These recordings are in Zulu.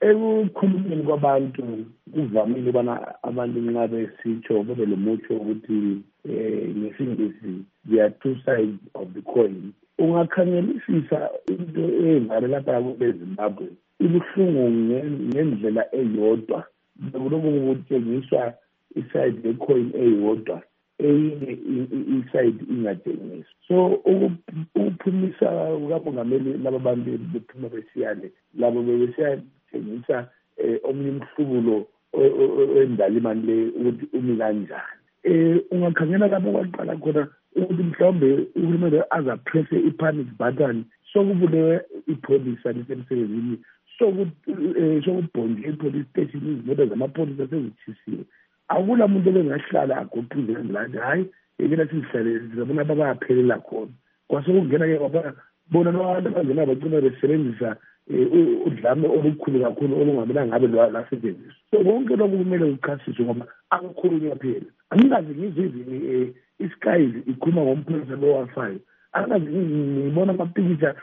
ekukhulumeni kwabantu kuvamile ubana abantu nxa besitsho bebe lomutsho ukuthi ngesingisi there are two sides of the coin. Ungakhangelisisa into eyenzakala lapha kweZimbabwe ibuhlungu ngendlela eyodwa, bekulokhu kutshengiswa iside yecoin eyodwa, eyinye iside ingatshengiswa. So ukuphumisa kukamongameli laba bantu bephuma besiyale labo bebesiyatshengisa omunye umhlubulo wendala imali le ukuthi umi kanjani. Ungakhangela lapho kwaqala khona ukuthi mhlawumbe uhulumende azapresse i-panic button sokubulewe ipholisa lisemsebenzini, sokubhonjwe i-police station, izimoto zamapholisa sezithisiwe. Akula muntu obengahlala agoqize ngilanje, hayi yekela sizihlale sizabona babaphelela khona. Kwasekungena-ke bona nabantu abangena bagcina besebenzisa udlame olukhulu kakhulu olungamelanga ngabe lwasetshenziswa. So konke lokhu kumele kuchasiswe ngoba akukhulunywa phela. Angikaze ngizwe iSky ikhuluma ngompholisa lowafayo. Angikaze ngibona amapikitsha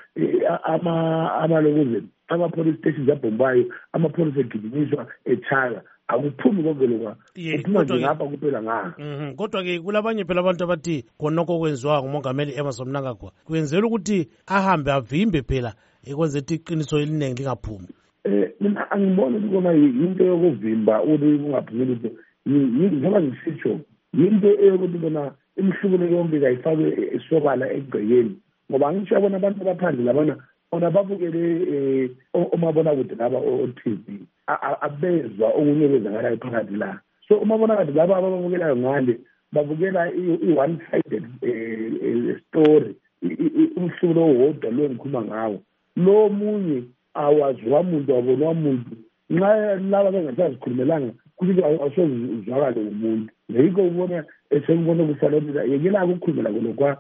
amalokozeni ama-police stations abhombayo, amapholisa egijinyiswa echaya. Akuphumi konke lokho, kuphuma nje ngapha kuphela ngaha. Kodwa-ke kulabanye phela abantu abathi khonokho kwenziwa ngumongameli Emmerson Mnangagwa kwenzela ukuthi ahambe avimbe phela ekwenza ukuthi iqiniso eliningi lingaphumi. Mina angiboni ukuthi kona yinto yokuvimba ukuthi kungaphumi lutho, njengoba ngisitsho yinto eyokuthi bona imihlubulo yonke kayifakwe esobala egcekeni, ngoba ngisho yabona abantu abaphandle labana bona babukele omabonakude laba o-TV abezwa okunye kwenzakalayo phakathi la. So umabonakude laba ababukelayo ngale babukela i-one-sided story, umhlubulo owodwa lo engikhuluma ngawo. Lo munye awaziwa muntu, wabonwa muntu, nxa laba bengasazikhulumelanga kuthi awusozwakale umuntu. Yikho ubona esengibona kufanele yekela ukukhulumela kulokwa